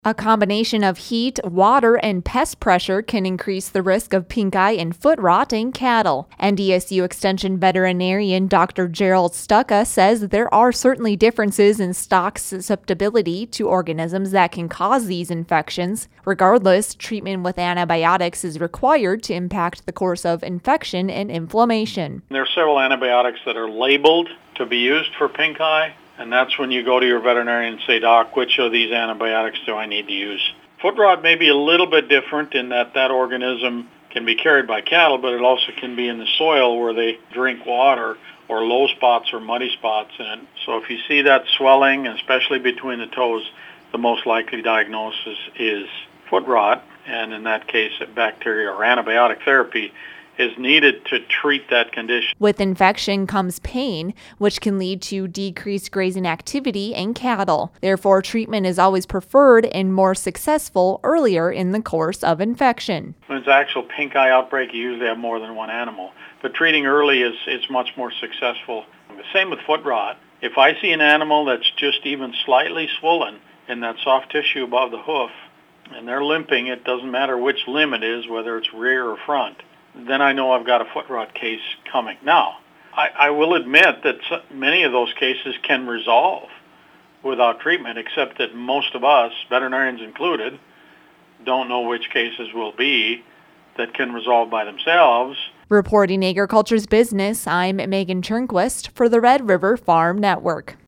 A combination of heat, water, and pest pressure can increase the risk of pink eye and foot rot in cattle. NDSU Extension veterinarian Dr. Gerald Stucca says there are certainly differences in stock susceptibility to organisms that can cause these infections. Regardless, treatment with antibiotics is required to impact the course of infection and inflammation. There are several antibiotics that are labeled to be used for pink eye. And that's when you go to your veterinarian and say, Doc, which of these antibiotics do I need to use? Foot rot may be a little bit different in that organism can be carried by cattle, but it also can be in the soil where they drink water or low spots or muddy spots in it. So if you see that swelling, especially between the toes, the most likely diagnosis is foot rot. And in that case, a bacteria or antibiotic therapy is needed to treat that condition. With infection comes pain, which can lead to decreased grazing activity in cattle. Therefore, treatment is always preferred and more successful earlier in the course of infection. When it's actual pink eye outbreak, you usually have more than one animal. But treating early is much more successful. The same with foot rot. If I see an animal that's just even slightly swollen in that soft tissue above the hoof, and they're limping, it doesn't matter which limb it is, whether it's rear or front, then I know I've got a foot rot case coming. Now, I will admit that many of those cases can resolve without treatment, except that most of us, veterinarians included, don't know which cases will be that can resolve by themselves. Reporting Agriculture's Business, I'm Megan Turnquist for the Red River Farm Network.